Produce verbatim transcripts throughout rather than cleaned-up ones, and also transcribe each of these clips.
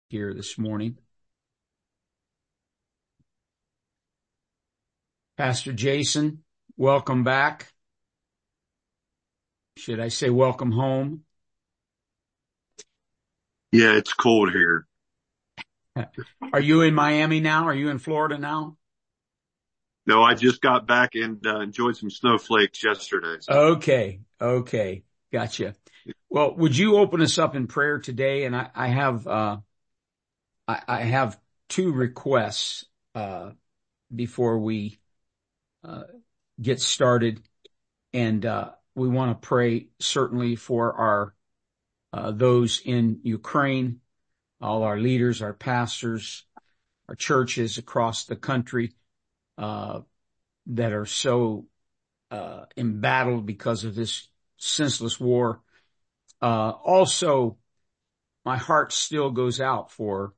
here this morning. Pastor Jason, welcome back. Should I say welcome home? Yeah, it's cold here. Are you in Miami now? Are you in Florida now? No, I just got back and uh, enjoyed some snowflakes yesterday. So. Okay. Okay. Gotcha. Well, would you open us up in prayer today? And I, I have, uh, I, I have two requests, uh, before we, uh, get started. And, uh, we want to pray certainly for our, uh, those in Ukraine, all our leaders, our pastors, our churches across the country, uh, that are so, uh, embattled because of this senseless war. Uh, also, my heart still goes out for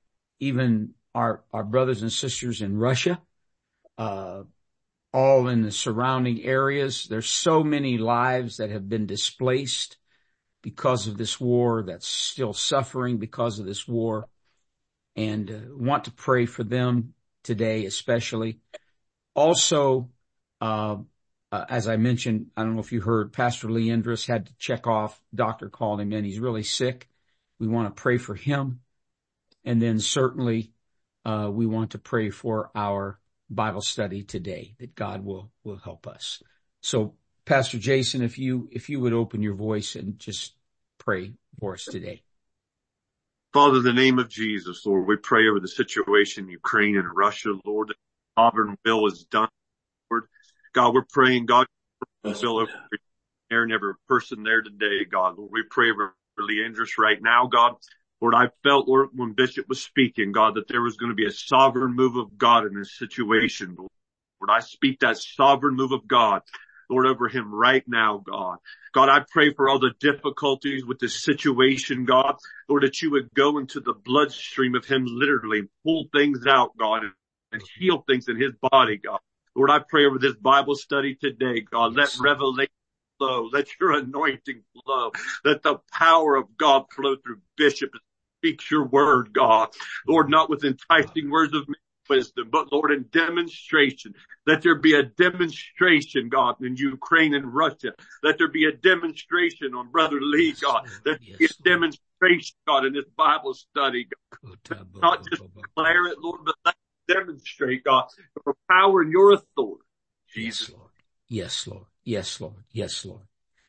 even our, our brothers and sisters in Russia, uh, all in the surrounding areas. There's so many lives that have been displaced because of this war, that's still suffering because of this war, and uh, want to pray for them today, especially. Also, uh, uh, as I mentioned, I don't know if you heard, Pastor Leandris had to check off. Doctor called him in. He's really sick. We want to pray for him. And then certainly, uh, we want to pray for our Bible study today, that God will, will help us. So, Pastor Jason, if you, if you would open your voice and just pray for us today. Father, in the name of Jesus, Lord, we pray over the situation in Ukraine and Russia, Lord, that sovereign will is done, Lord. God, we're praying, God, will over there and every person there today, God. Lord, we pray over Leandris right now, God. Lord, I felt, Lord, when Bishop was speaking, God, that there was going to be a sovereign move of God in this situation, Lord. Lord, I speak that sovereign move of God, Lord, over him right now, God. God, I pray for all the difficulties with this situation, God. Lord, that you would go into the bloodstream of him literally, pull things out, God, and heal things in his body, God. Lord, I pray over this Bible study today, God. Yes. Let revelation flow. Let your anointing flow. Let the power of God flow through Bishop and speak your word, God. Lord, not with enticing words of wisdom, but Lord, in demonstration. Let there be a demonstration, God, in Ukraine and Russia. Let there be a demonstration on Brother Lee, God. Let there be a demonstration, God, in this Bible study, God. Not just declare it, Lord, but let it demonstrate, God, your power and your authority. Jesus. Yes, Lord. Yes, Lord. Yes, Lord. Yes, Lord.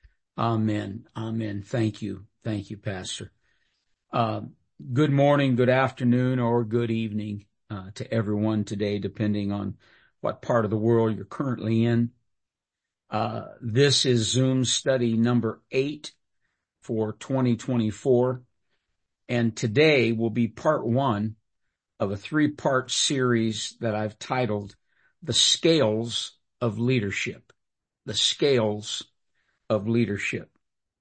Amen. Amen. Thank you. Thank you, Pastor. Uh, good morning, good afternoon, or good evening uh, to everyone today, depending on what part of the world you're currently in. Uh, this is Zoom study number eight for twenty twenty-four. And today will be part one of a three-part series that I've titled The Scales of Leadership. The Scales of Leadership.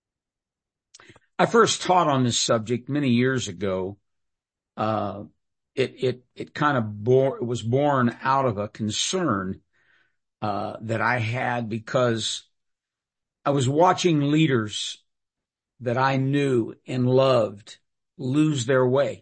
I first taught on this subject many years ago. Uh, it, it, it kind of bore, it was born out of a concern, uh, that I had because I was watching leaders that I knew and loved lose their way.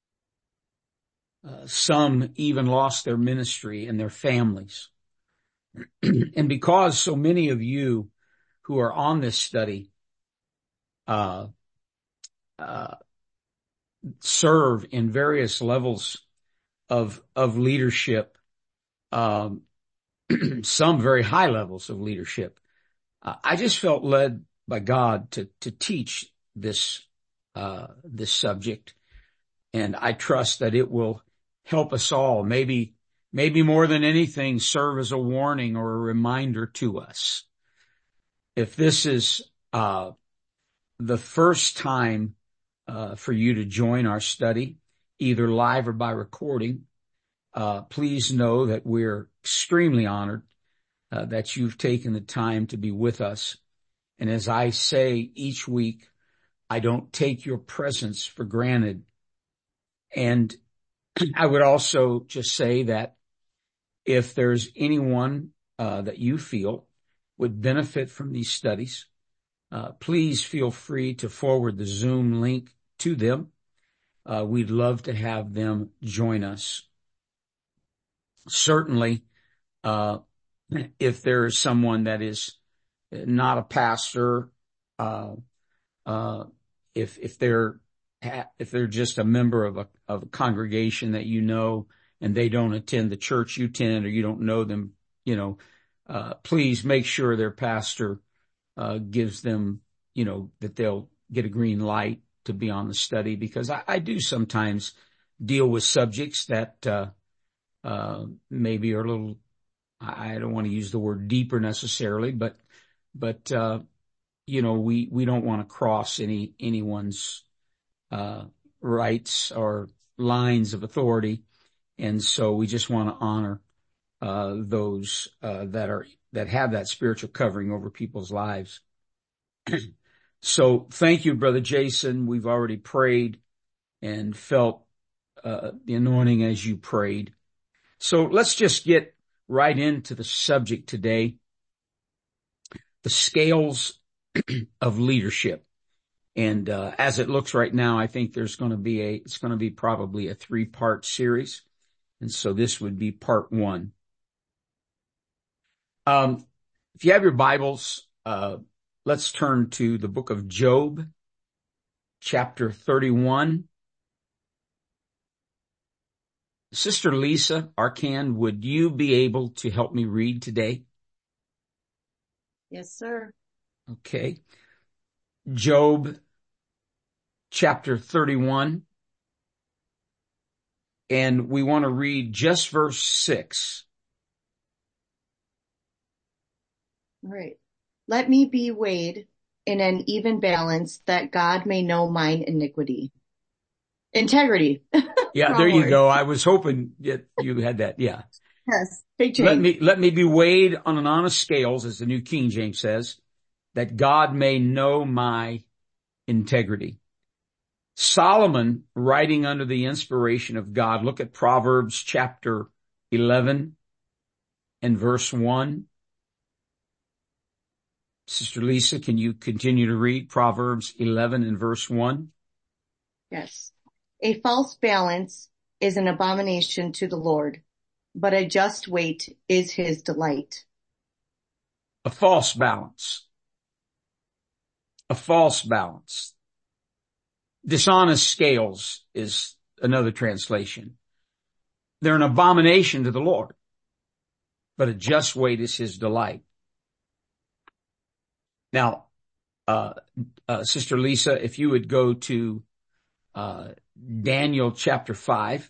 Uh, some even lost their ministry and their families. And because so many of you who are on this study, uh, uh, serve in various levels of, of leadership, um, some very high levels of leadership. Uh, I just felt led by God to, to teach this, uh, this subject. And I trust that it will help us all, maybe, maybe more than anything, serve as a warning or a reminder to us. If this is, uh, the first time, uh, for you to join our study, either live or by recording, uh, please know that we're extremely honored, uh, that you've taken the time to be with us. And as I say each week, I don't take your presence for granted. And I would also just say that if there's anyone, uh, that you feel would benefit from these studies, uh, please feel free to forward the Zoom link to them. uh, we'd love to have them join us. Certainly, uh, if there is someone that is not a pastor, uh, uh, if, if they're, if they're just a member of a, of a congregation that you know, and they don't attend the church you attend, or you don't know them, you know, uh, please make sure their pastor, uh, gives them, you know, that they'll get a green light to be on the study, because I, I do sometimes deal with subjects that, uh, uh, maybe are a little, I don't want to use the word deeper necessarily, but, but, uh, you know, we, we don't want to cross any, anyone's, uh, rights or lines of authority. And so we just want to honor, uh, those, uh, that are, that have that spiritual covering over people's lives. So thank you, Brother Jason. We've already prayed and felt, uh, the anointing as you prayed. So let's just get right into the subject today. The scales of leadership. And, uh, as it looks right now, I think there's going to be a, it's going to be probably a three part series. And so this would be part one. Um, if you have your Bibles, uh, let's turn to the book of Job, chapter thirty-one. Sister Lisa Arcan, would you be able to help me read today? Yes, sir. Okay. Job, chapter thirty-one. And we want to read just verse six. All right. Let me be weighed in an even balance, that God may know mine iniquity. Integrity. Yeah, there you go. I was hoping that you had that. Yeah. Yes. Big change. Let me, let me be weighed on an honest scales, as the New King James says, that God may know my integrity. Solomon, writing under the inspiration of God, look at Proverbs chapter eleven and verse one. Sister Lisa, can you continue to read Proverbs eleven and verse one? Yes. A false balance is an abomination to the Lord, but a just weight is his delight. A false balance. A false balance. Dishonest scales is another translation. They're an abomination to the Lord, but a just weight is his delight. Now, uh, uh, Sister Lisa, if you would go to, uh, Daniel chapter five,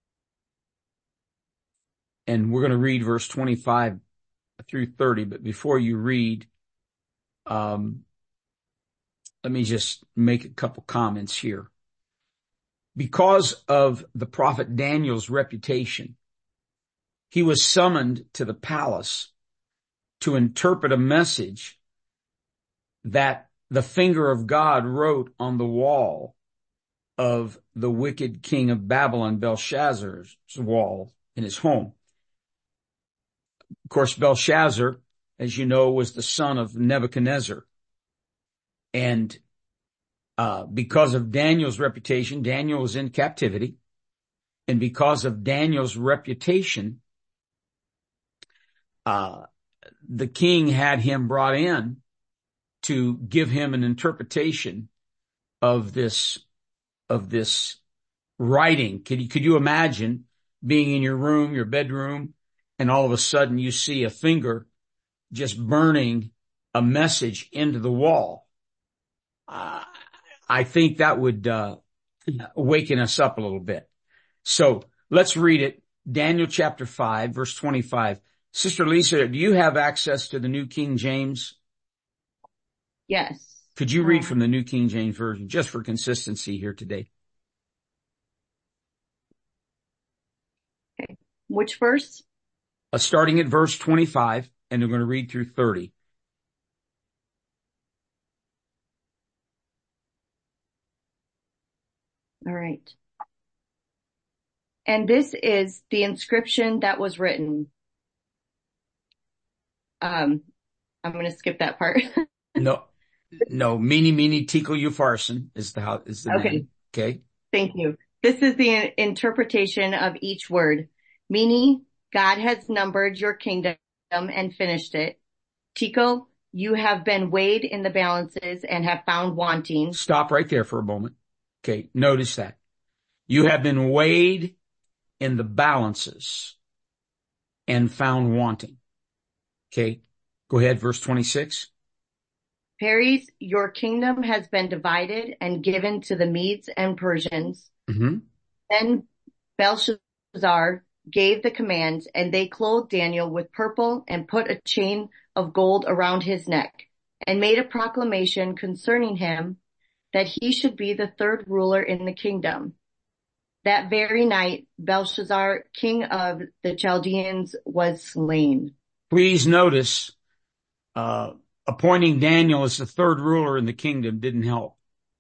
and we're going to read verse twenty-five through thirty, but before you read, um, let me just make a couple comments here. Because of the prophet Daniel's reputation, he was summoned to the palace to interpret a message that the finger of God wrote on the wall of the wicked king of Babylon, Belshazzar's wall in his home. Of course, Belshazzar, as you know, was the son of Nebuchadnezzar. And uh because of Daniel's reputation, Daniel was in captivity. And because of Daniel's reputation, uh the king had him brought in to give him an interpretation of this, of this writing. Could you, could you imagine being in your room, your bedroom, and all of a sudden you see a finger just burning a message into the wall? Uh, I think that would, uh, waken us up a little bit. So let's read it. Daniel chapter five, verse twenty-five. Sister Lisa, do you have access to the New King James? Yes. Could you read from the New King James Version, just for consistency here today? Okay. Which verse? Uh, starting at verse twenty-five, and we're going to read through thirty. All right. And this is the inscription that was written. Um, I'm going to skip that part. No, no, meeny, meeny, tickle you farson is the, how, is the Okay. name. Okay. Thank you. This is the interpretation of each word, meaning God has numbered your kingdom and finished it. Tico, you have been weighed in the balances and have found wanting. Stop right there for a moment. Okay, notice that. You have been weighed in the balances and found wanting. Okay, go ahead, verse twenty-six. Paris, your kingdom has been divided and given to the Medes and Persians. Mm-hmm. Then Belshazzar gave the command, and they clothed Daniel with purple and put a chain of gold around his neck, and made a proclamation concerning him that he should be the third ruler in the kingdom. That very night, Belshazzar, king of the Chaldeans, was slain. Please notice, uh, appointing Daniel as the third ruler in the kingdom didn't help.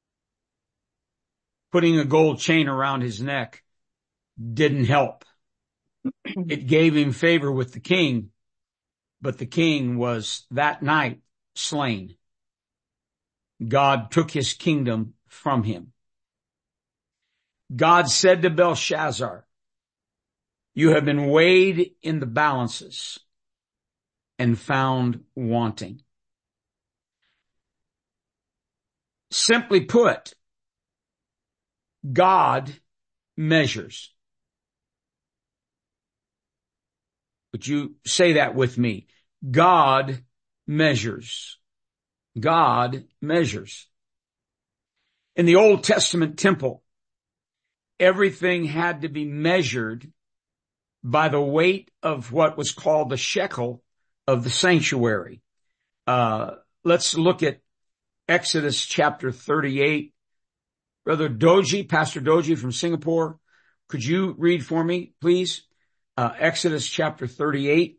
Putting a gold chain around his neck didn't help. It gave him favor with the king, but the king was that night slain. God took his kingdom from him. God said to Belshazzar, you have been weighed in the balances and found wanting. Simply put, God measures. Would you say that with me? God measures. God measures. In the Old Testament temple, everything had to be measured by the weight of what was called the shekel of the sanctuary. Uh, let's look at Exodus chapter thirty-eight. Brother Doji, Pastor Doji from Singapore, could you read for me, please? Uh, Exodus chapter thirty-eight.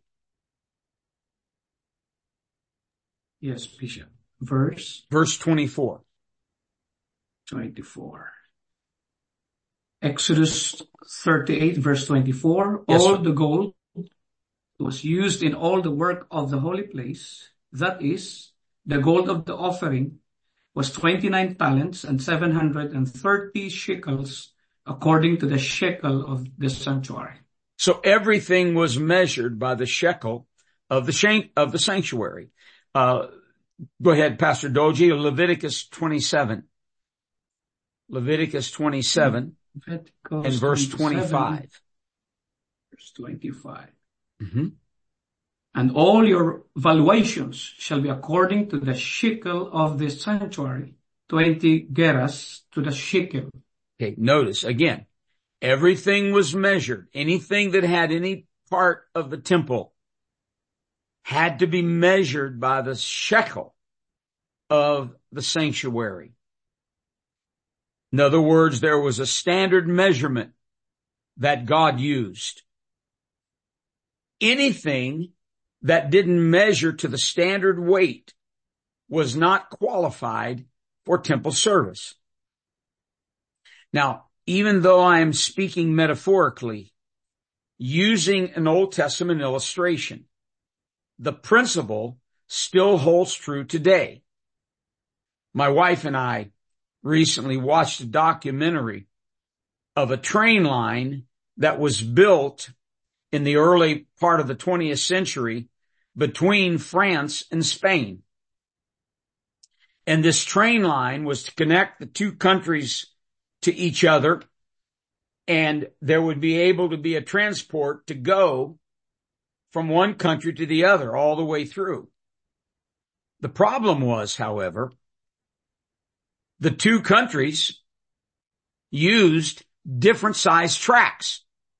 Yes, Bishop. Verse? Verse twenty-four. twenty-four. Exodus thirty-eight, verse twenty-four. Yes, all sir. the gold was used in all the work of the holy place. That is, the gold of the offering was twenty-nine talents and seven hundred thirty shekels, according to the shekel of the sanctuary. So everything was measured by the shekel of the shank, of the sanctuary. Uh, go ahead, Pastor Doji, Leviticus twenty-seven. Leviticus twenty-seven Leviticus and verse twenty-five. Verse twenty-five. Mm-hmm. And all your valuations shall be according to the shekel of the sanctuary, twenty gerahs to the shekel. Okay, notice again, everything was measured. Anything that had any part of the temple had to be measured by the shekel of the sanctuary. In other words, there was a standard measurement that God used. Anything that didn't measure to the standard weight was not qualified for temple service. Now, even though I am speaking metaphorically, using an Old Testament illustration, the principle still holds true today. My wife and I recently watched a documentary of a train line that was built in the early part of the twentieth century between France and Spain. And this train line was to connect the two countries to each other, and there would be able to be a transport to go from one country to the other all the way through. The problem was, however, the two countries used different sized tracks.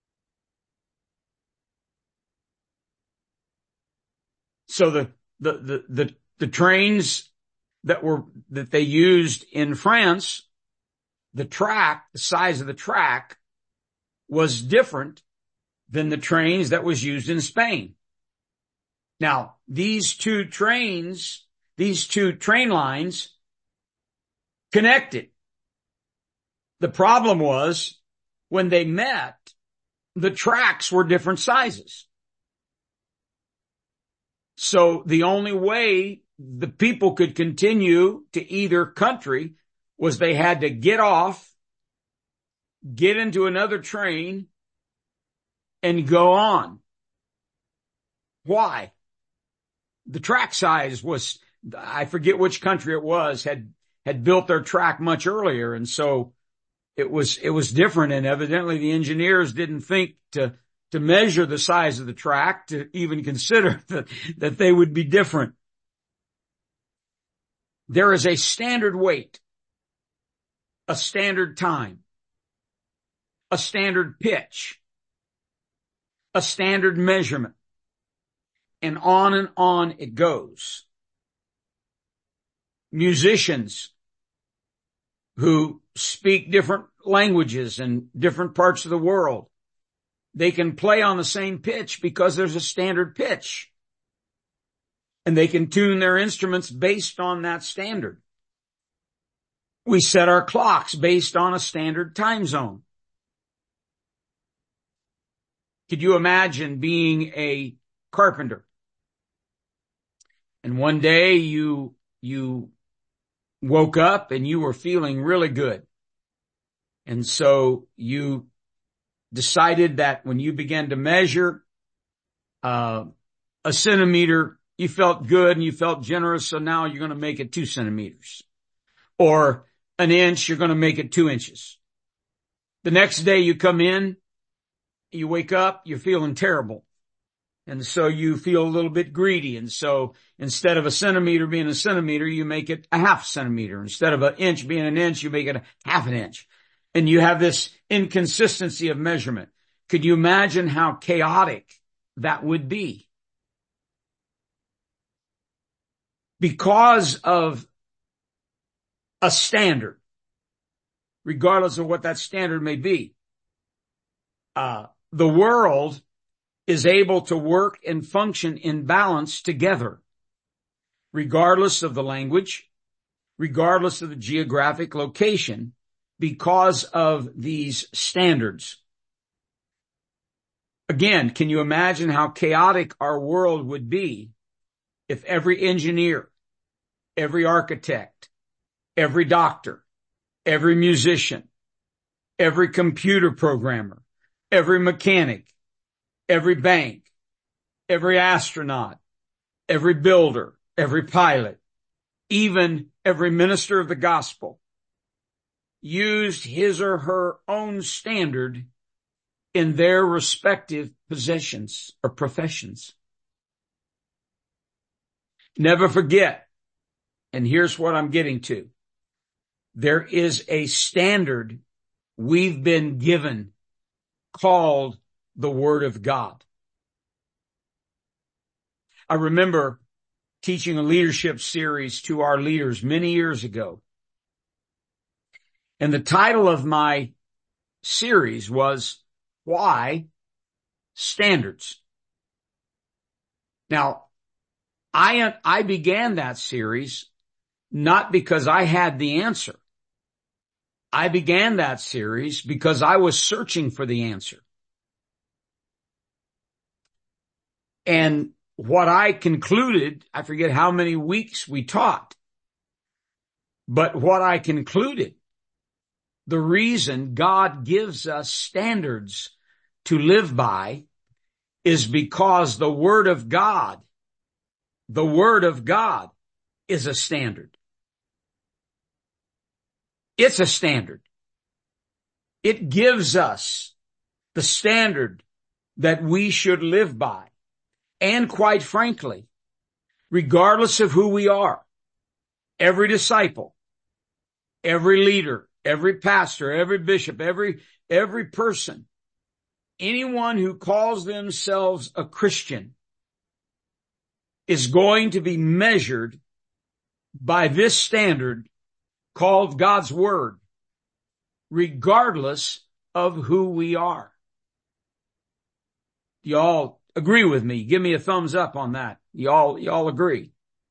So the, the, the, the, the trains that were, that they used in France, the track, the size of the track was different than the trains that was used in Spain. Now, these two trains, these two train lines connected. The problem was when they met, the tracks were different sizes. So the only way the people could continue to either country was they had to get off, get into another train, and go on. Why? The track size was, I forget which country it was, had, had built their track much earlier. And so it was, it was different. And evidently the engineers didn't think to, to measure the size of the track to even consider that, that they would be different. There is a standard weight, a standard time, a standard pitch, a standard measurement, and on and on it goes. Musicians who speak different languages in different parts of the world, they can play on the same pitch because there's a standard pitch. And they can tune their instruments based on that standard. We set our clocks based on a standard time zone. Could you imagine being a carpenter? And one day you, you woke up and you were feeling really good. And so you decided that when you began to measure, uh, a centimeter, you felt good and you felt generous. So now you're going to make it two centimeters, or an inch. You're going to make it two inches. The next day you come in, you wake up, you're feeling terrible. And so you feel a little bit greedy. And so instead of a centimeter being a centimeter, you make it a half centimeter. Instead of an inch being an inch, you make it a half an inch. And you have this inconsistency of measurement. Could you imagine how chaotic that would be? Because of a standard, regardless of what that standard may be, uh, the world is able to work and function in balance together, regardless of the language, regardless of the geographic location, because of these standards. Again, can you imagine how chaotic our world would be if every engineer, every architect, every doctor, every musician, every computer programmer, every mechanic, every bank, every astronaut, every builder, every pilot, even every minister of the gospel, used his or her own standard in their respective positions or professions? Never forget, and here's what I'm getting to. There is a standard we've been given called the Word of God. I remember teaching a leadership series to our leaders many years ago. And the title of my series was, Why Standards? Now, I, I began that series not because I had the answer. I began that series because I was searching for the answer. And what I concluded, I forget how many weeks we taught, but what I concluded, the reason God gives us standards to live by is because the Word of God, the Word of God is a standard. It's a standard. It gives us the standard that we should live by. And quite frankly, regardless of who we are, every disciple, every leader, every pastor, every bishop, every, every person, anyone who calls themselves a Christian is going to be measured by this standard called God's Word, regardless of who we are. Y'all agree with me? Give me a thumbs up on that. Y'all, y'all agree?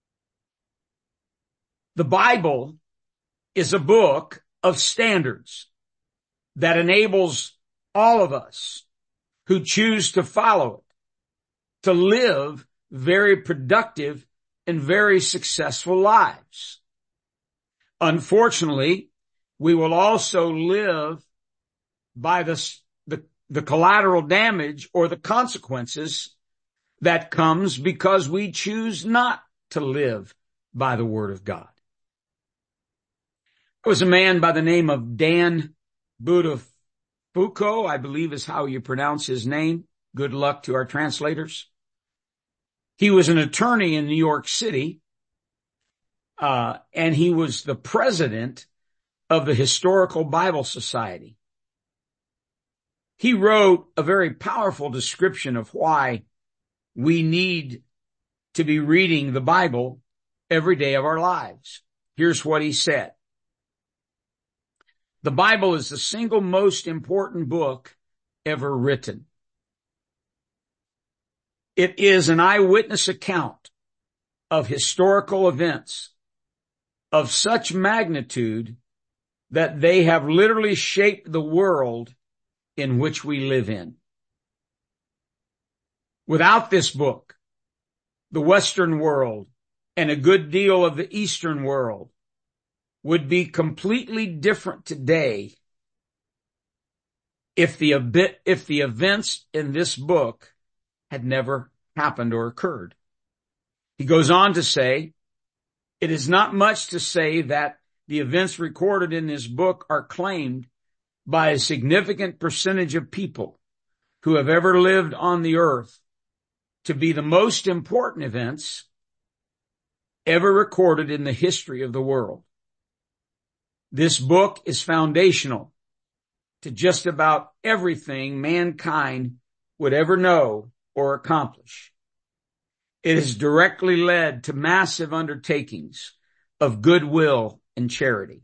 The Bible is a book of standards that enables all of us who choose to follow it to live very productive and very successful lives. Unfortunately, we will also live by the, the, the collateral damage or the consequences that comes because we choose not to live by the word of God. There was a man by the name of Dan Buttafuoco, I believe is how you pronounce his name. Good luck to our translators. He was an attorney in New York City, uh, and he was the president of the Historical Bible Society. He wrote a very powerful description of why we need to be reading the Bible every day of our lives. Here's what he said. The Bible is the single most important book ever written. It is an eyewitness account of historical events of such magnitude that they have literally shaped the world in which we live in. Without this book, the Western world and a good deal of the Eastern world would be completely different today if the, if the events in this book had never happened or occurred. He goes on to say, it is not much to say that the events recorded in this book are claimed by a significant percentage of people who have ever lived on the earth to be the most important events ever recorded in the history of the world. This book is foundational to just about everything mankind would ever know or accomplish. It has directly led to massive undertakings of goodwill and charity.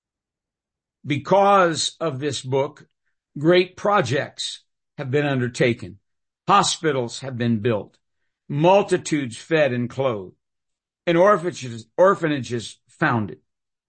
Because of this book, great projects have been undertaken. Hospitals have been built, multitudes fed and clothed, and orphanages, orphanages founded.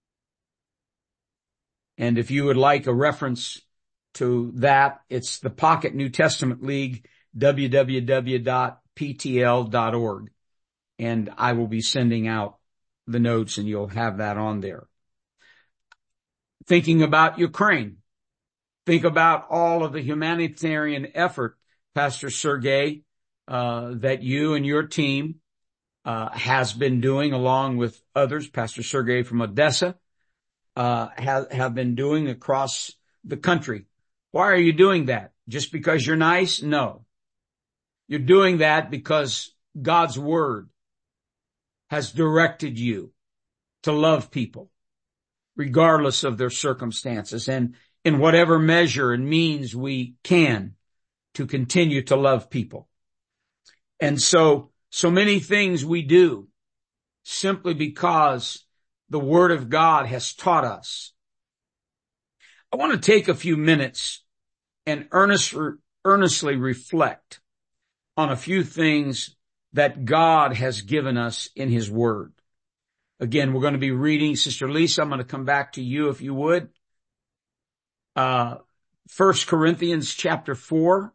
And if you would like a reference to that, it's the Pocket New Testament League, w w w dot p t l dot org. And I will be sending out the notes and you'll have that on there. Thinking about Ukraine. Think about all of the humanitarian effort, Pastor Sergey, uh, that you and your team, uh, has been doing along with others. Pastor Sergey from Odessa, uh, have, have been doing across the country. Why are you doing that? Just because you're nice? No. You're doing that because God's word has directed you to love people, regardless of their circumstances, and in whatever measure and means we can to continue to love people. And so, so many things we do simply because the Word of God has taught us. I want to take a few minutes and earnest, earnestly reflect on a few things that God has given us in His Word. Again, we're going to be reading, Sister Lisa, I'm going to come back to you if you would. Uh, First Corinthians chapter four,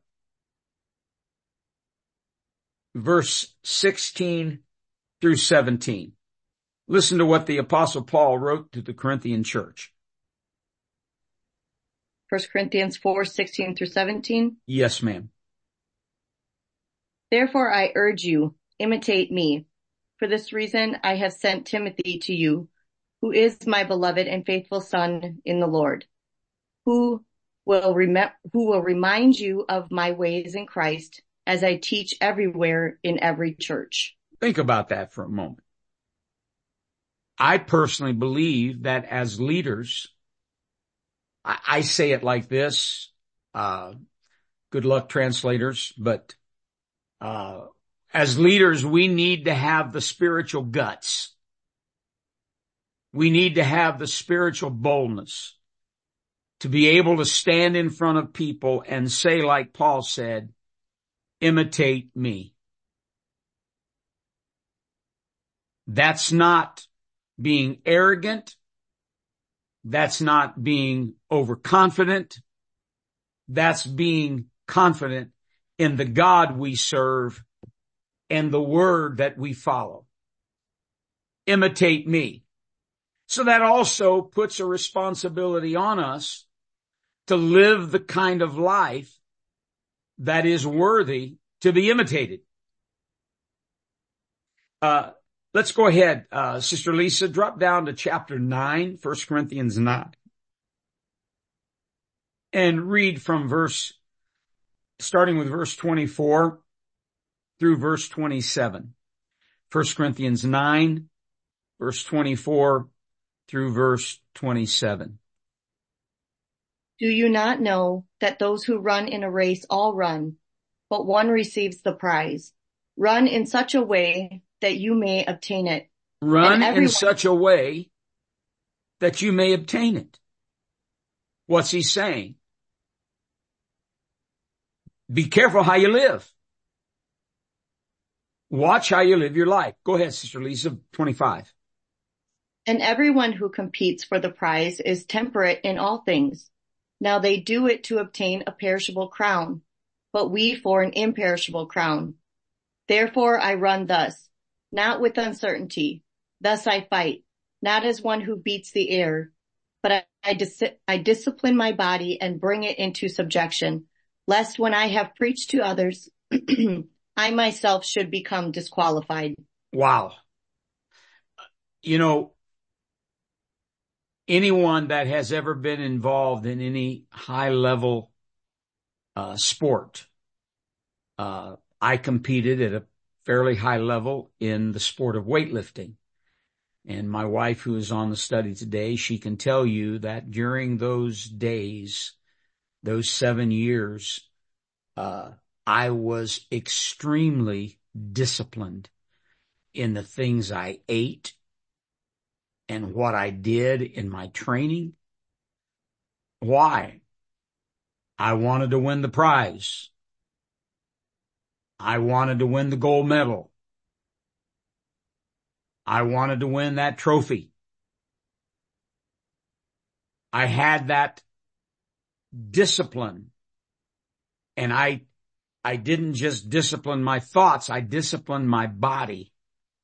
verse sixteen through seventeen. Listen to what the Apostle Paul wrote to the Corinthian church. First Corinthians four, sixteen through seventeen. Yes, ma'am. Therefore I urge you, imitate me. For this reason I have sent Timothy to you, who is my beloved and faithful son in the Lord, who will rem- who will remind you of my ways in Christ as I teach everywhere in every church. Think about that for a moment. I personally believe that as leaders, I, I say it like this, uh, good luck translators, but uh as leaders, we need to have the spiritual guts. We need to have the spiritual boldness to be able to stand in front of people and say, like Paul said, imitate me. That's not being arrogant. That's not being overconfident. That's being confident in the God we serve and the word that we follow. Imitate me. So that also puts a responsibility on us to live the kind of life that is worthy to be imitated. Uh, let's go ahead. Uh, Sister Lisa, drop down to chapter nine, First Corinthians nine, and read from verse, starting with verse twenty-four through verse twenty-seven. First Corinthians nine, verse twenty-four through verse twenty-seven. Do you not know that those who run in a race all run, but one receives the prize? Run in such a way that you may obtain it. Run everyone... in such a way that you may obtain it. What's he saying? Be careful how you live. Watch how you live your life. Go ahead, Sister Lisa, twenty-five. And everyone who competes for the prize is temperate in all things. Now they do it to obtain a perishable crown, but we for an imperishable crown. Therefore I run thus, not with uncertainty. Thus I fight, not as one who beats the air, but I, I, dis- I discipline my body and bring it into subjection, lest when I have preached to others, I myself should become disqualified. Wow. You know, anyone that has ever been involved in any high level uh, sport, uh, I competed at a fairly high level in the sport of weightlifting. And my wife, who is on the study today, she can tell you that during those days, those seven years, uh, I was extremely disciplined in the things I ate and what I did in my training. Why? I wanted to win the prize. I wanted to win the gold medal. I wanted to win that trophy. I had that discipline, and I, I didn't just discipline my thoughts, I disciplined my body.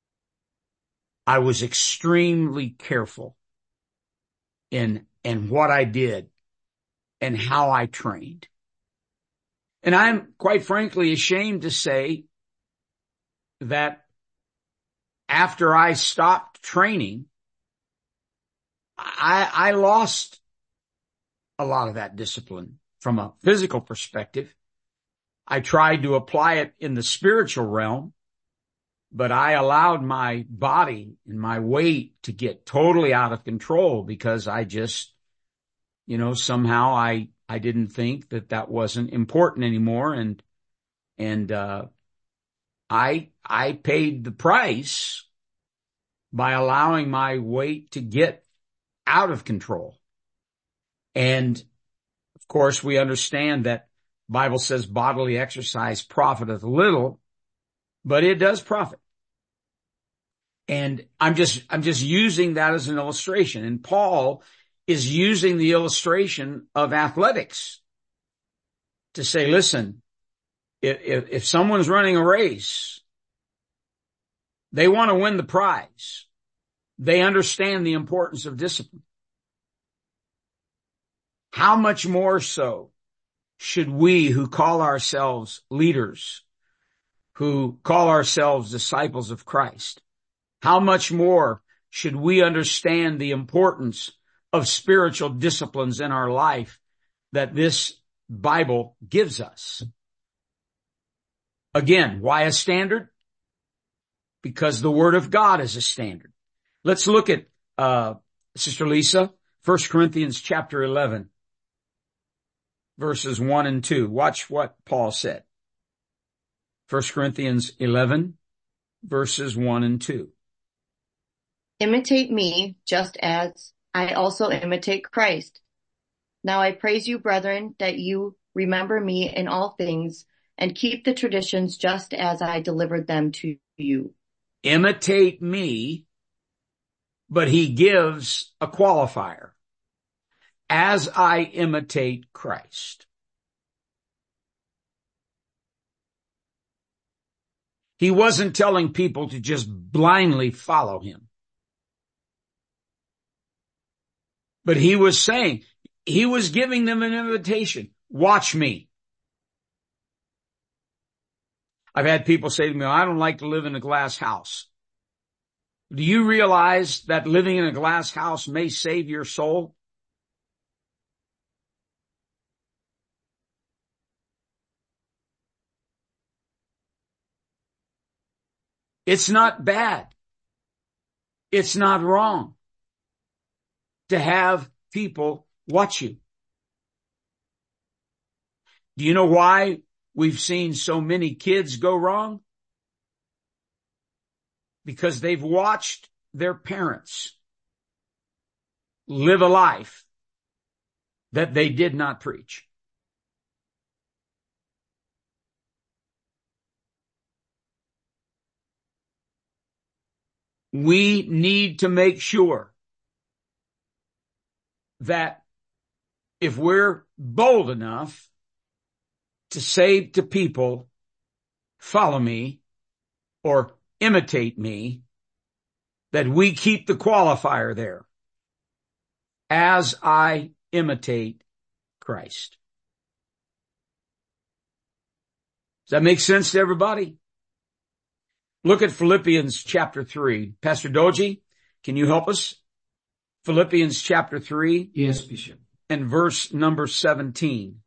I was extremely careful in, in what I did and how I trained. And I'm quite frankly ashamed to say that after I stopped training, I, I lost a lot of that discipline from a physical perspective. I tried to apply it in the spiritual realm, but I allowed my body and my weight to get totally out of control because I just, you know, somehow I, I didn't think that that wasn't important anymore. And, and, uh, I, I paid the price by allowing my weight to get out of control. And of course, we understand that Bible says bodily exercise profiteth little, but it does profit. And I'm just, I'm just using that as an illustration. And Paul is using the illustration of athletics to say, listen, if, if, if someone's running a race, they want to win the prize. They understand the importance of discipline. How much more so should we who call ourselves leaders, who call ourselves disciples of Christ, how much more should we understand the importance of spiritual disciplines in our life that this Bible gives us? Again, why a standard? Because the Word of God is a standard. Let's look at, uh, Sister Lisa, First Corinthians chapter eleven, verses one and two. Watch what Paul said. First Corinthians eleven, verses one and two. Imitate me just as I also imitate Christ. Now I praise you, brethren, that you remember me in all things and keep the traditions just as I delivered them to you. Imitate me, but he gives a qualifier. As I imitate Christ. He wasn't telling people to just blindly follow him. But he was saying, he was giving them an invitation. Watch me. I've had people say to me, I don't like to live in a glass house. Do you realize that living in a glass house may save your soul? It's not bad. It's not wrong to have people watch you. Do you know why we've seen so many kids go wrong? Because they've watched their parents live a life that they did not preach. We need to make sure that if we're bold enough to say to people, follow me or imitate me, that we keep the qualifier there, as I imitate Christ. Does that make sense to everybody? Look at Philippians chapter three. Pastor Doji, can you help us? Philippians chapter three. Yes, Bishop. And verse number seventeen.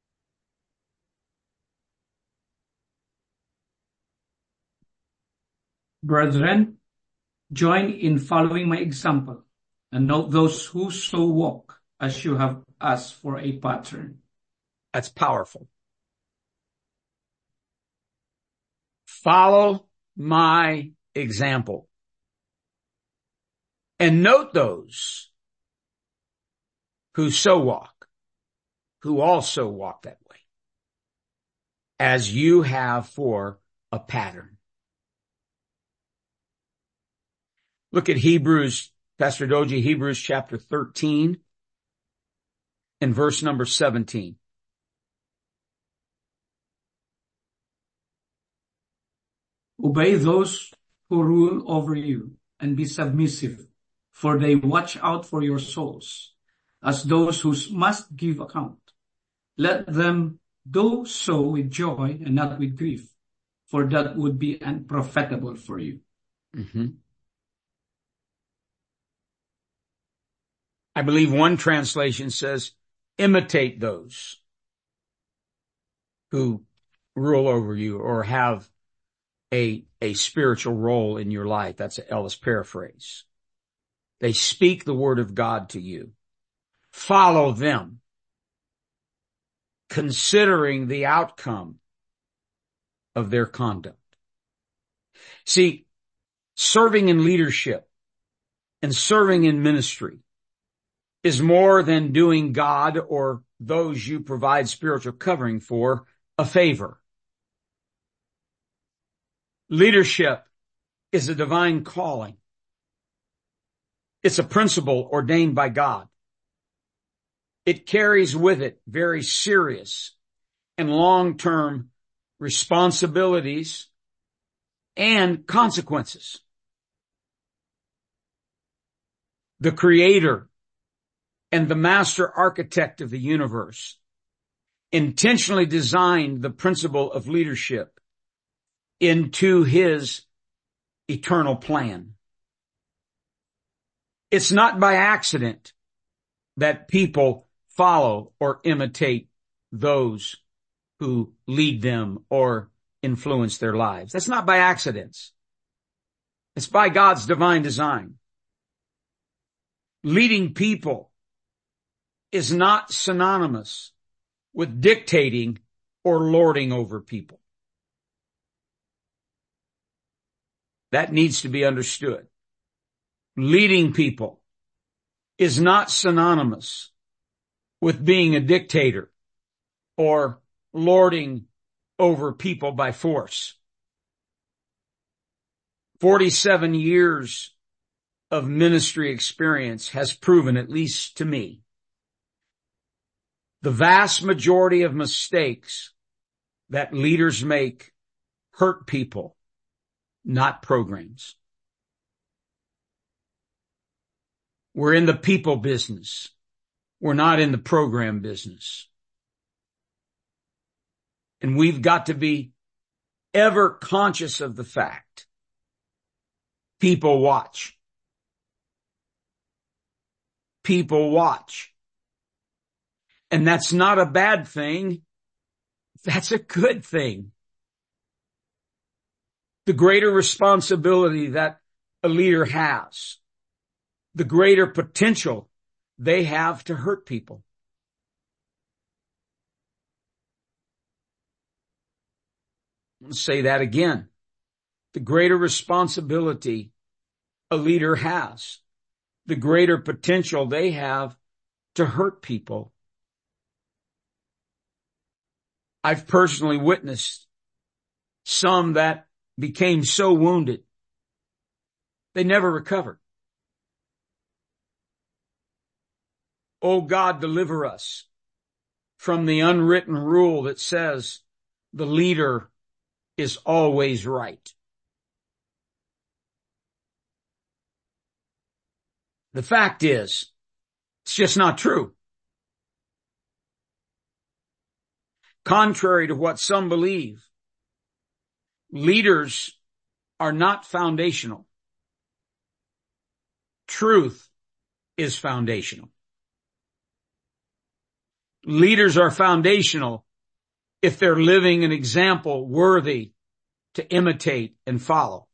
Brethren, join in following my example, and note those who so walk as you have us for a pattern. That's powerful. Follow my example. And note those who so walk, who also walk that way, as you have for a pattern. Look at Hebrews, Pastor Doji, Hebrews chapter thirteen and verse number seventeen. Obey those who rule over you and be submissive, for they watch out for your souls as those who must give account. Let them do so with joy and not with grief, for that would be unprofitable for you. Mm-hmm. I believe one translation says, imitate those who rule over you or have a, a spiritual role in your life. That's an Ellis paraphrase. They speak the word of God to you. Follow them, considering the outcome of their conduct. See, serving in leadership and serving in ministry is more than doing God or those you provide spiritual covering for a favor. Leadership is a divine calling. It's a principle ordained by God. It carries with it very serious and long-term responsibilities and consequences. The Creator and the master architect of the universe intentionally designed the principle of leadership into his eternal plan. It's not by accident that people follow or imitate those who lead them or influence their lives. That's not by accidents. It's by God's divine design. Leading people is not synonymous with dictating or lording over people. That needs to be understood. Leading people is not synonymous with being a dictator or lording over people by force. forty-seven years of ministry experience has proven, at least to me, the vast majority of mistakes that leaders make hurt people, not programs. We're in the people business. We're not in the program business. And we've got to be ever conscious of the fact people watch. People watch. And that's not a bad thing. That's a good thing. The greater responsibility that a leader has, the greater potential they have to hurt people. I'll say that again. The greater responsibility a leader has, the greater potential they have to hurt people. I've personally witnessed some that became so wounded, they never recovered. Oh God, deliver us from the unwritten rule that says the leader is always right. The fact is, it's just not true. Contrary to what some believe, leaders are not foundational. Truth is foundational. Leaders are foundational if they're living an example worthy to imitate and follow.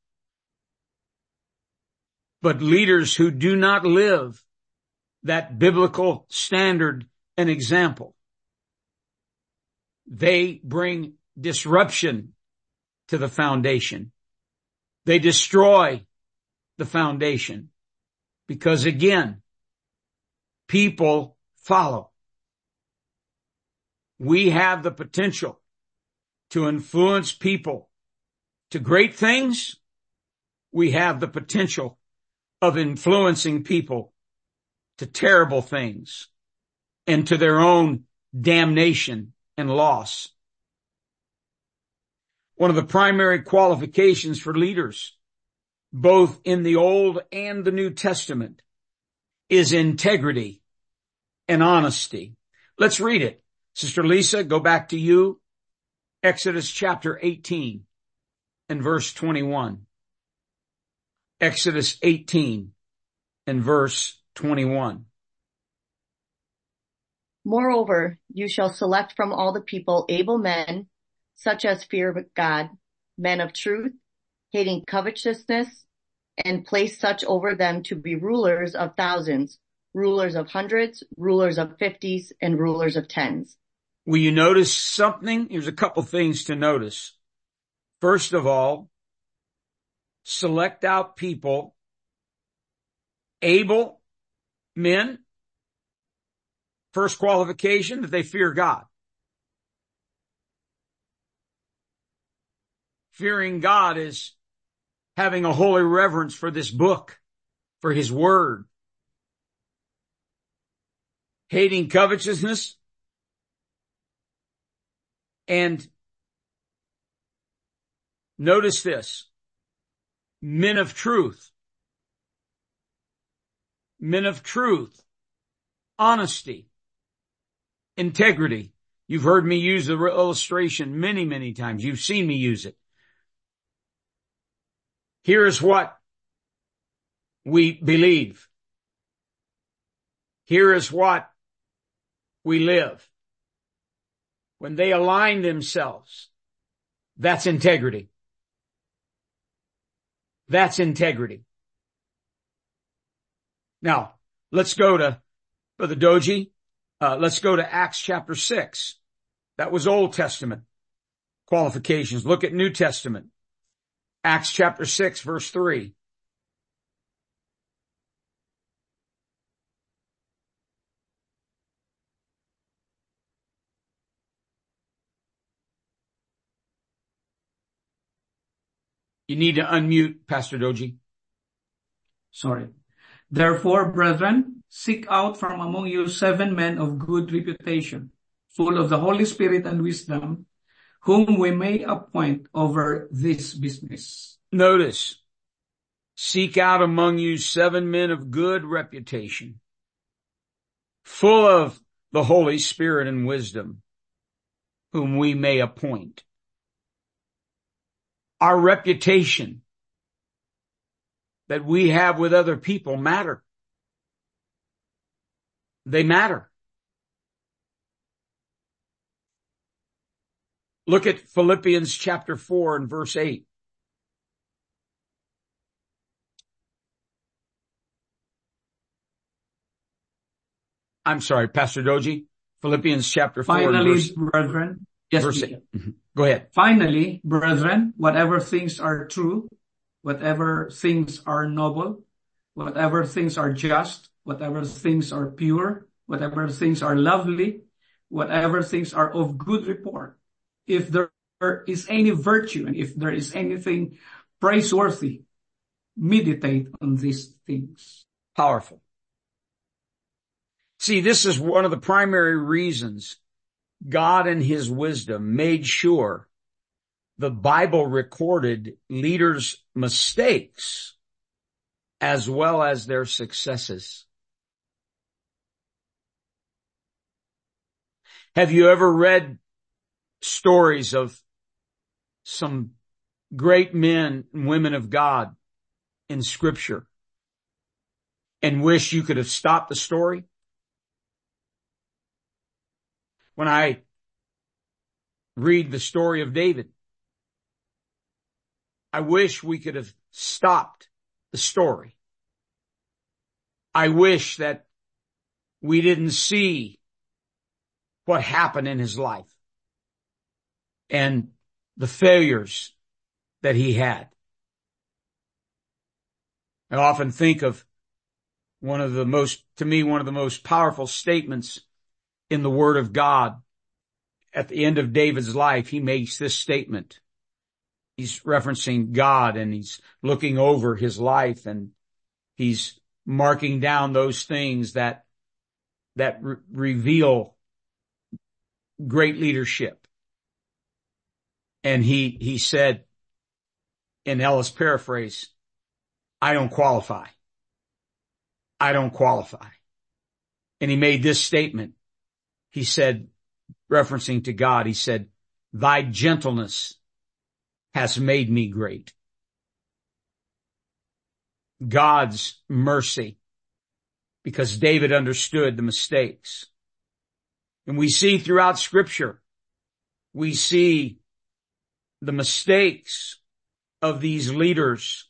But leaders who do not live that biblical standard and example, they bring disruption to the foundation. They destroy the foundation because, again, people follow. We have the potential to influence people to great things. We have the potential of influencing people to terrible things and to their own damnation and loss. One of the primary qualifications for leaders, both in the Old and the New Testament, is integrity and honesty. Let's read it. Sister Lisa, go back to you. Exodus chapter eighteen and verse twenty-one. Exodus eighteen and verse twenty-one. Moreover, you shall select from all the people able men, such as fear God, men of truth, hating covetousness, and place such over them to be rulers of thousands, rulers of hundreds, rulers of fifties, and rulers of tens. Will you notice something? Here's a couple things to notice. First of all, select out people, able men. First qualification, that they fear God. Fearing God is having a holy reverence for this book, for his word. Hating covetousness and notice this, men of truth. Men of truth, honesty, integrity. You've heard me use the illustration many, many times. You've seen me use it. Here is what we believe. Here is what we live. When they align themselves, that's integrity. That's integrity. Now, let's go to Brother Doji. Uh, let's go to Acts chapter six. That was Old Testament qualifications. Look at New Testament. Acts chapter six, verse three. You need to unmute, Pastor Doji. Sorry. Therefore, brethren, seek out from among you seven men of good reputation, full of the Holy Spirit and wisdom, whom we may appoint over this business. Notice, seek out among you seven men of good reputation. full of the Holy Spirit and wisdom, whom we may appoint. Our reputation that we have with other people matter. They matter. Look at Philippians chapter four and verse eight. I'm sorry, Pastor Doji. Philippians chapter four. Finally, verse, brethren. Yes, verse eight. Mm-hmm. Go ahead. Finally, brethren, whatever things are true, whatever things are noble, whatever things are just, whatever things are pure, whatever things are lovely, whatever things are of good report, if there is any virtue and if there is anything praiseworthy, meditate on these things. Powerful. See, this is one of the primary reasons God in his wisdom made sure the Bible recorded leaders' mistakes as well as their successes. Have you ever read stories of some great men and women of God in Scripture and wish you could have stopped the story? When I read the story of David, I wish we could have stopped the story. I wish that we didn't see what happened in his life and the failures that he had. I often think of one of the most, to me, one of the most powerful statements in the Word of God. At the end of David's life, he makes this statement. He's referencing God and he's looking over his life and he's marking down those things that, that re- reveal great leadership. And he, he said, in Ellis' paraphrase, I don't qualify. I don't qualify. And he made this statement. He said, referencing to God, he said, thy gentleness has made me great. God's mercy, because David understood the mistakes. And we see throughout Scripture, we see the mistakes of these leaders,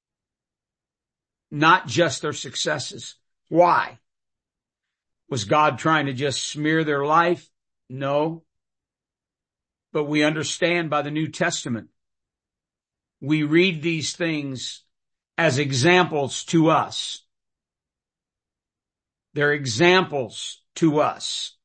not just their successes. Why? Was God trying to just smear their life? No. But we understand by the New Testament, we read these things as examples to us. They're examples to us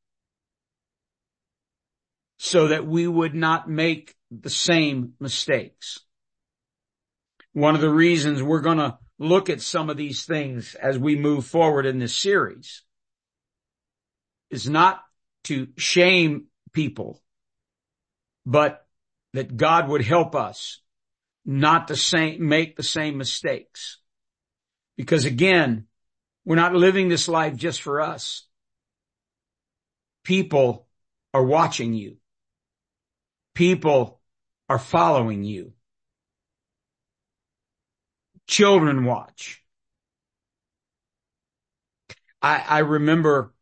so that we would not make the same mistakes. One of the reasons we're going to look at some of these things as we move forward in this series is not to shame people, but that God would help us not to same, make the same mistakes. Because again, we're not living this life just for us. People are watching you. People are following you. Children watch. I, I remember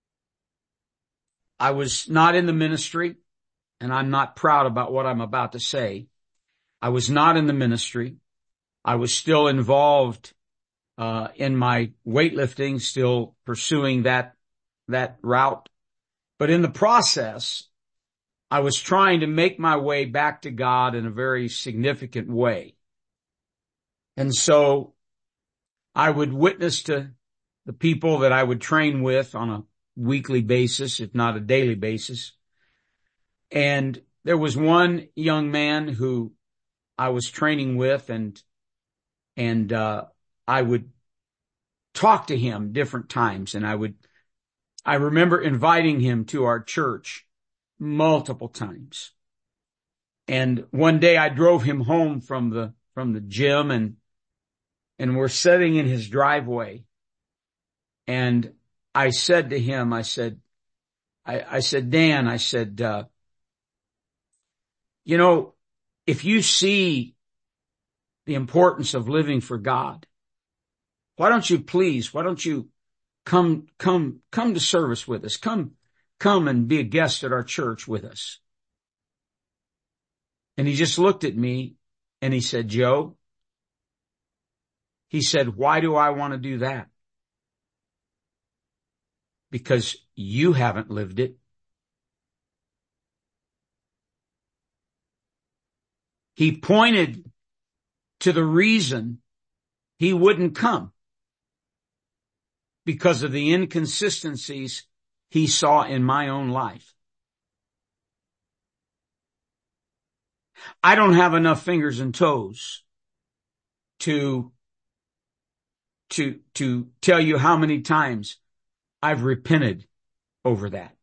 I was not in the ministry, and I'm not proud about what I'm about to say. I was not in the ministry. I was still involved uh in my weightlifting, still pursuing that that route. But in the process, I was trying to make my way back to God in a very significant way. And so I would witness to the people that I would train with on a weekly basis, if not a daily basis. And there was one young man who I was training with, and and uh I would talk to him different times, and I would I remember inviting him to our church multiple times. And one day I drove him home from the from the gym, and and we're sitting in his driveway, and I said to him, I said, I, I said, Dan, I said, uh, you know, if you see the importance of living for God, why don't you please, why don't you come, come, come to service with us? Come, come and be a guest at our church with us. And he just looked at me and he said, Joe, he said, why do I want to do that? Because you haven't lived it. He pointed to the reason he wouldn't come, because of the inconsistencies he saw in my own life. I don't have enough fingers and toes to, to, to tell you how many times I've repented over that.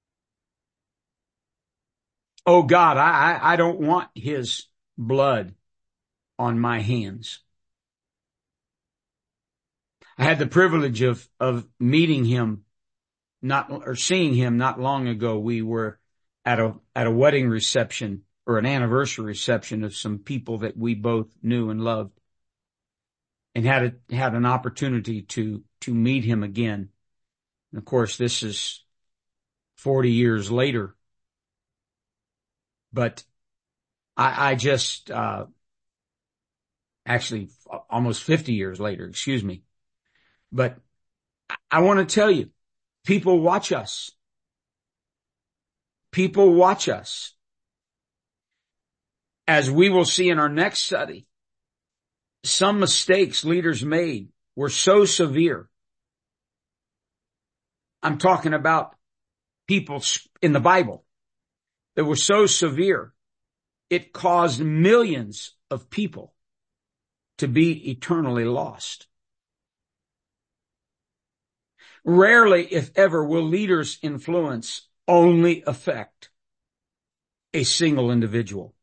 Oh God, I, I don't want his blood on my hands. I had the privilege of, of meeting him not, or seeing him not long ago. We were at a, at a wedding reception or an anniversary reception of some people that we both knew and loved, and had a, had an opportunity to, to meet him again. And of course, this is forty years later, but I, I just, uh, actually almost fifty years later, excuse me. But I want to tell you, people watch us. People watch us. As we will see in our next study, some mistakes leaders made were so severe. I'm talking about people in the Bible that were so severe, it caused millions of people to be eternally lost. Rarely, if ever, will leaders' influence only affect a single individual.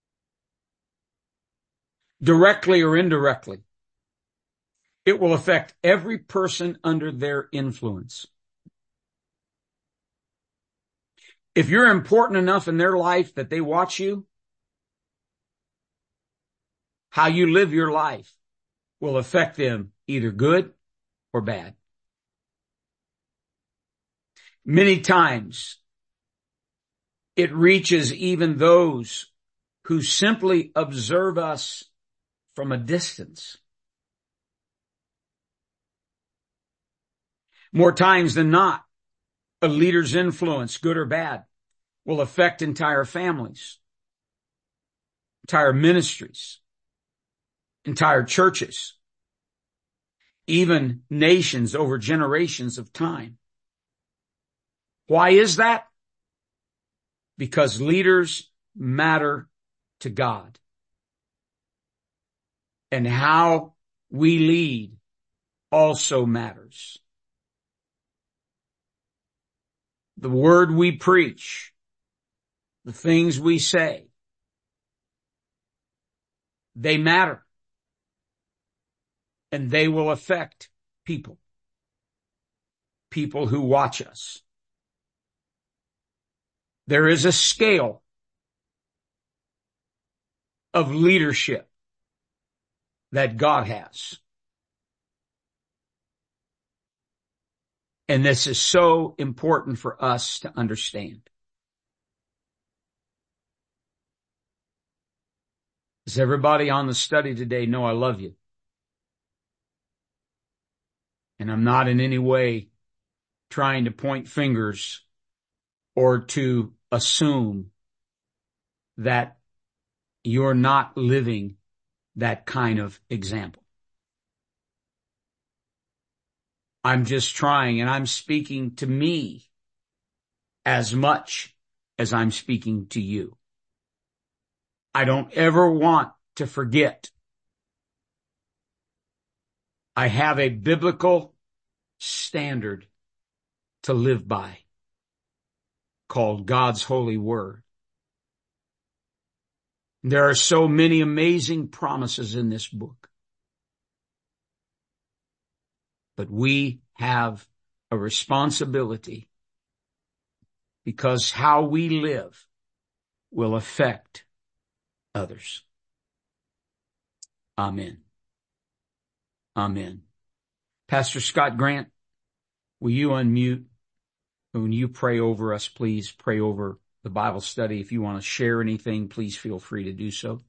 Directly or indirectly, it will affect every person under their influence. If you're important enough in their life that they watch you, how you live your life will affect them either good or bad. Many times, it reaches even those who simply observe us from a distance. More times than not, a leader's influence, good or bad, will affect entire families, entire ministries, entire churches, even nations over generations of time. Why is that? Because leaders matter to God. And how we lead also matters. The word we preach, the things we say, they matter. And they will affect people. People who watch us. There is a scale of leadership that God has. And this is so important for us to understand. Does everybody on the study today know I love you? And I'm not in any way trying to point fingers or to assume that you're not living that kind of example. I'm just trying, and I'm speaking to me as much as I'm speaking to you. I don't ever want to forget. I have a biblical standard to live by called God's holy word. There are so many amazing promises in this book. But we have a responsibility, because how we live will affect others. Amen. Amen. Pastor Scott Grant, will you unmute? When you pray over us, please pray over the Bible study. If you want to share anything, please feel free to do so.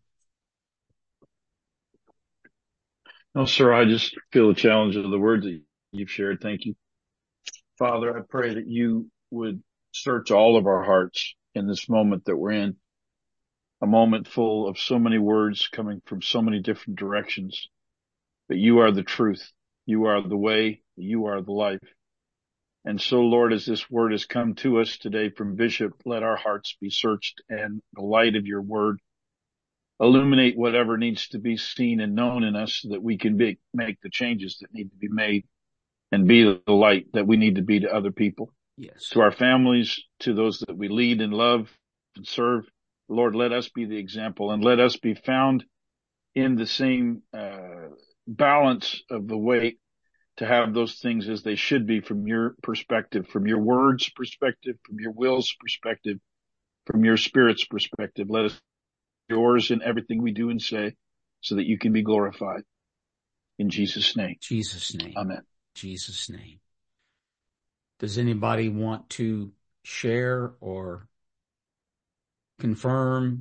No, sir, I just feel the challenge of the words that you've shared. Thank you. Father, I pray that you would search all of our hearts in this moment that we're in, a moment full of so many words coming from so many different directions. But you are the truth. You are the way. You are the life. And so, Lord, as this word has come to us today from Bishop, let our hearts be searched and the light of your word illuminate whatever needs to be seen and known in us so that we can be, make the changes that need to be made and be the light that we need to be to other people. Yes. To our families, to those that we lead and love and serve. Lord, let us be the example and let us be found in the same uh, balance of the way to have those things as they should be from your perspective, from your words perspective, from your will's perspective, from your spirit's perspective. Let us be yours in everything we do and say so that you can be glorified. In Jesus' name. Jesus' name. Amen. Jesus' name. Does anybody want to share or confirm,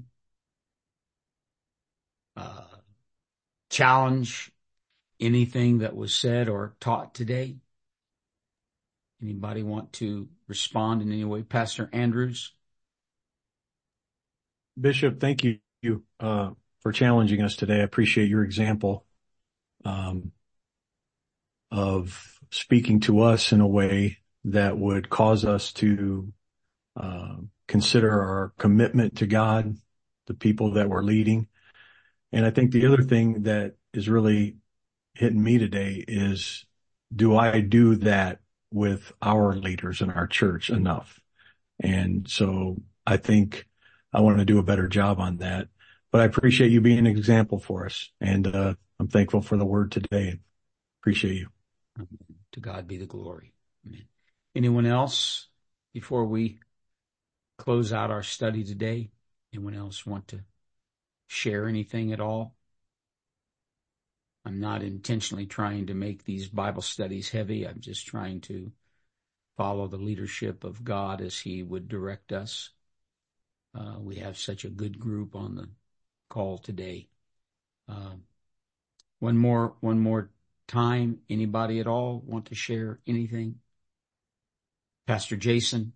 uh, challenge anything that was said or taught today? Anybody want to respond in any way? Pastor Andrews? Bishop, thank you uh, for challenging us today. I appreciate your example um, of speaking to us in a way that would cause us to uh, consider our commitment to God, the people that we're leading. And I think the other thing that is really hitting me today is, do I do that with our leaders in our church enough? And so I think I want to do a better job on that. But I appreciate you being an example for us. And uh, I'm thankful for the word today. Appreciate you. Amen. To God be the glory. Amen. Anyone else before we close out our study today? Anyone else want to share anything at all? I'm not intentionally trying to make these Bible studies heavy. I'm just trying to follow the leadership of God as he would direct us. Uh, we have such a good group on the call today. Uh, one more, one more time. Anybody at all want to share anything? Pastor Jason?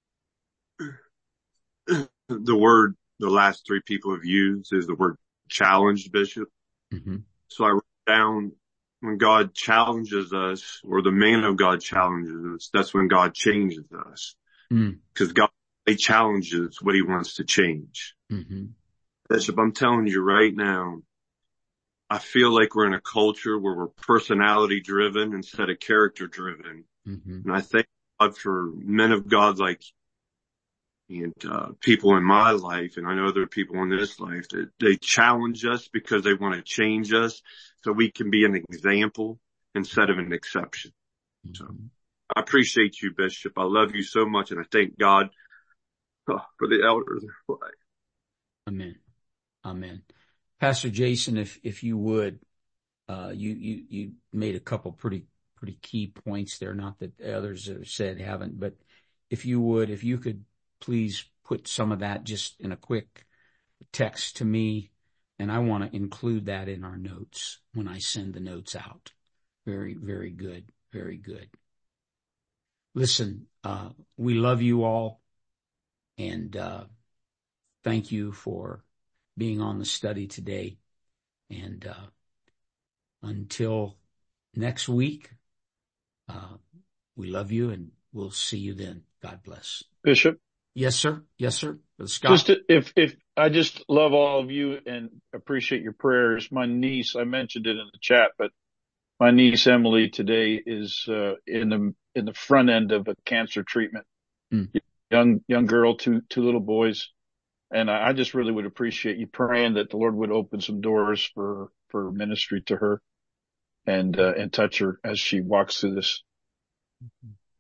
The word the last three people have used is the word challenged, Bishop. Mm-hmm. So I wrote down, when God challenges us, or the man of God challenges us, that's when God changes us. Mm. Because God, he challenges what he wants to change. Mm-hmm. Bishop, I'm telling you right now, I feel like we're in a culture where we're personality driven instead of character driven. Mm-hmm. And I thank God for men of God like and uh, people in my life, and I know other people in this life, that they challenge us because they want to change us so we can be an example instead of an exception. Mm-hmm. So I appreciate you, Bishop. I love you so much, and I thank God oh, for the elders. Amen. Amen. Pastor Jason, if if you would, uh, you you you made a couple pretty pretty key points there. Not that others have said haven't, but if you would, if you could please put some of that just in a quick text to me, and I want to include that in our notes when I send the notes out. Very, very good. Very good. Listen, uh, we love you all, and uh, thank you for being on the study today. And uh, until next week, uh, we love you, and we'll see you then. God bless. Bishop? Yes, sir. Yes, sir. Scott? Just to, if, if I just love all of you and appreciate your prayers. My niece, I mentioned it in the chat, but my niece Emily today is, uh, in the, in the front end of a cancer treatment. Mm. Young, young girl, two, two little boys. And I, I just really would appreciate you praying that the Lord would open some doors for, for ministry to her and, uh, and touch her as she walks through this.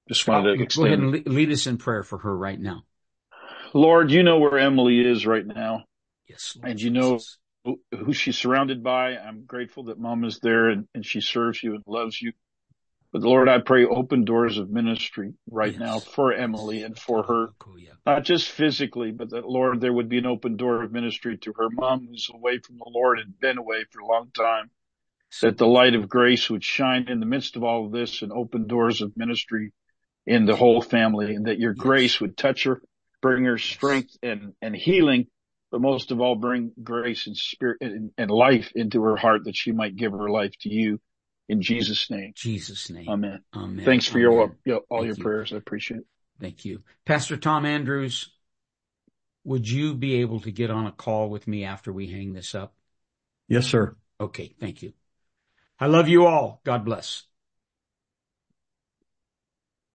Just wanted to Go ahead and extend. lead us in prayer for her right now. Lord, you know where Emily is right now, Yes, Lord and you know Jesus. who she's surrounded by. I'm grateful that Mom is there and, and she serves you and loves you. But Lord, I pray open doors of ministry right now Yes. for Emily and for her, not just physically, but that, Lord, there would be an open door of ministry to her mom who's away from the Lord and been away for a long time, that the light of grace would shine in the midst of all of this and open doors of ministry in the whole family, and that your Yes. grace would touch her, bring her strength and, and healing, but most of all, bring grace and spirit and, and life into her heart that she might give her life to you in Jesus' name. Jesus' name. Amen. Amen. Thanks for Amen. your, your all Thank your you. prayers. I appreciate it. Thank you. Pastor Tom Andrews, would you be able to get on a call with me after we hang this up? Yes, sir. Okay. Thank you. I love you all. God bless.